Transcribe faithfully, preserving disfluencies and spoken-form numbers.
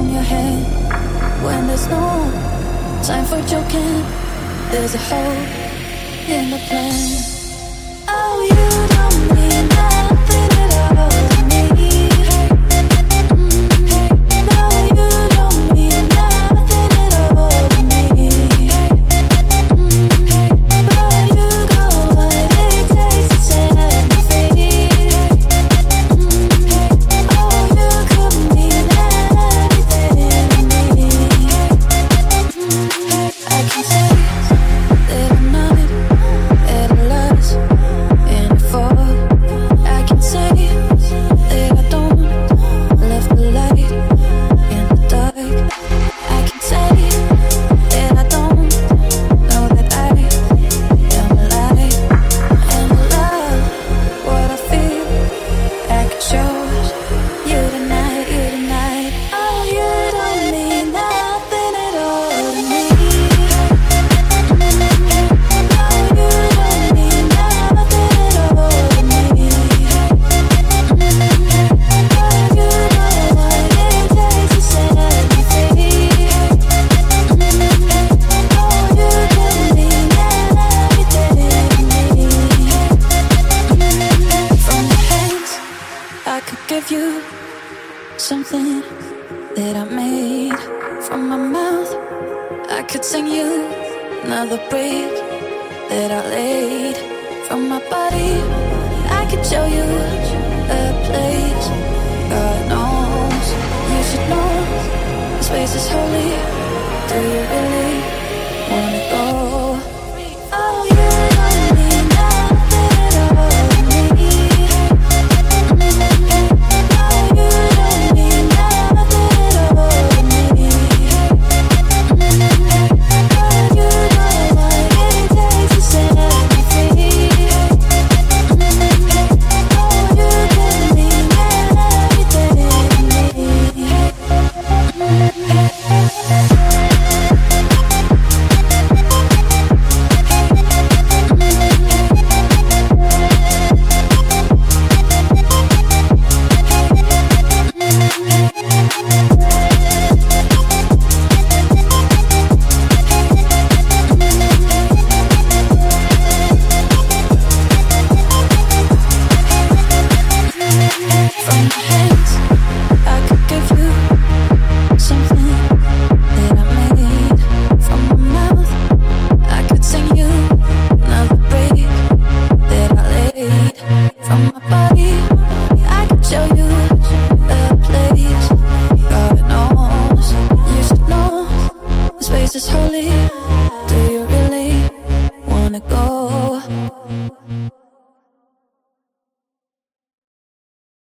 your hand when there's no time for joking. There's a hole in the plan. Oh, you don't mean nothing at all to me. No, you don't mean nothing at all to me. But you got what it takes to set me free. Oh, you could mean everything to me. I can say that I'm not at a loss and I fall. I can say that I don't love the light and the dark. I can say that I don't know that I am alive and I love what I feel. I can show you tonight, you tonight. Oh, you don't mean nothing at all to me. Give you something that I made from my mouth. I could sing you another break that I laid from my body. I could show you a place God knows you should know. This place is holy. Do you really wanna go? Oh, you don't mean nothing at all to me. This is holy.